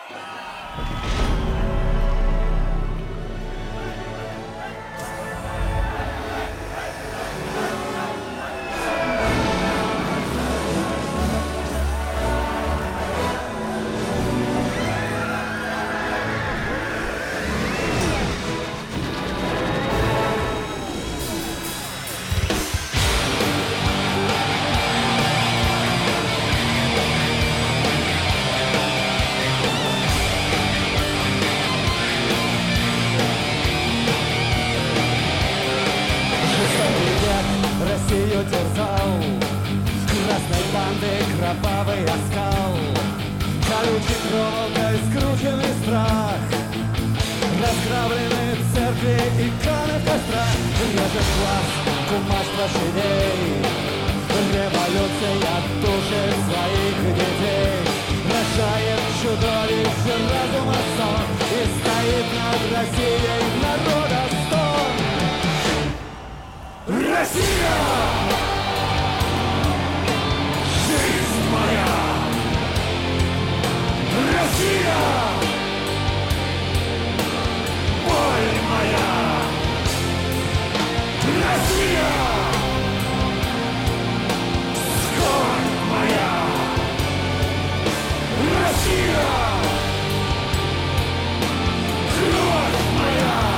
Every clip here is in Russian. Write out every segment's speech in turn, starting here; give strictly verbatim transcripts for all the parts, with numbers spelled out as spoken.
Россию терзал красной банды кровавый оскал, колючей проволокой скрученный страх, разграблены церкви, иконы в кострах, режет глаз кумаш площадей, революция души своих детей, рожает чудовище разума сон и стоит над Россией народа стон. Россия! Жизнь моя! Россия! Боль моя! Россия! Скорбь моя! Россия! Кровь моя!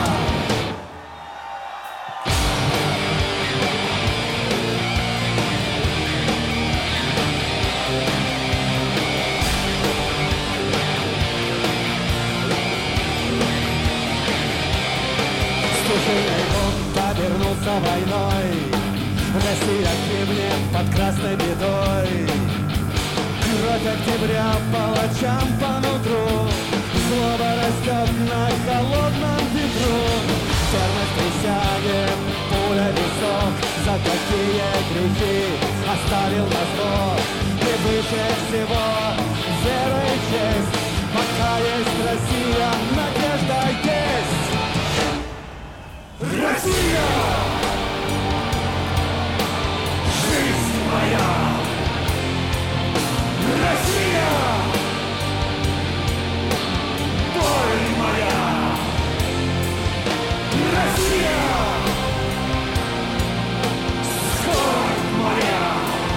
Стуженный бунт обернулся войной, Россия гибнет под красной бедой. Кровь октября палачам по нутру, злоба растет на холодном ветру. Верность присяге, пуля висок, за какие грехи оставил нас Бог. И выше всего вера и честь, пока есть Россия, надежда есть. Россия! Жизнь моя! Россия! Боль моя! Россия! Скорбь моя!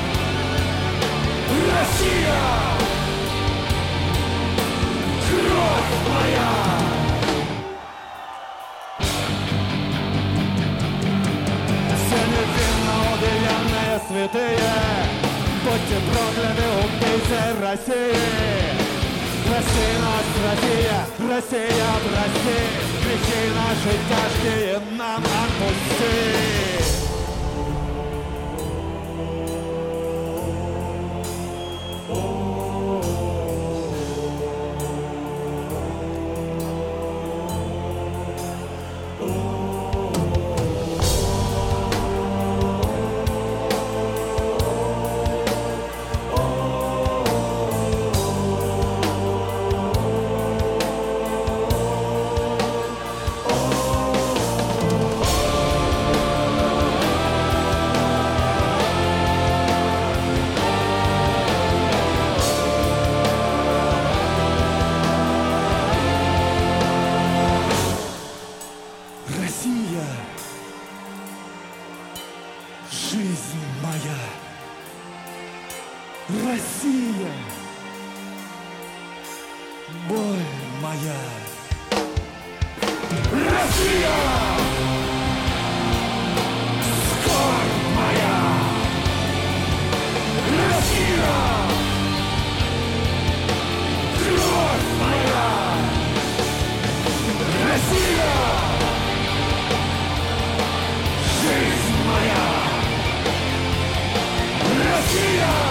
Россия! Кровь моя! Святые, будьте прокляты, убийцы России! Прости нас, Россия, Россия, прости, грехи наши тяжкие нам отпусти! Жизнь моя, Россия, боль моя, Россия, скорбь моя, Россия, кровь моя, Россия, жизнь моя. Россия!